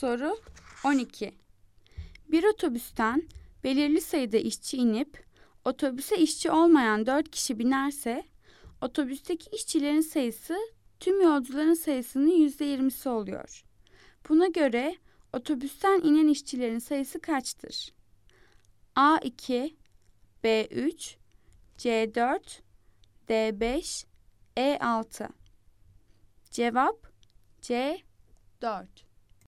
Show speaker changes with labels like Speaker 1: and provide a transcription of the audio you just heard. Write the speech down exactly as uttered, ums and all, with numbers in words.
Speaker 1: Soru on iki. Bir otobüsten belirli sayıda işçi inip otobüse işçi olmayan dört kişi binerse otobüsteki işçilerin sayısı tüm yolcuların sayısının yüzde yirmisi oluyor. Buna göre otobüsten inen işçilerin sayısı kaçtır? A iki, B üç, C dört, D beş, E altı. Cevap C dört.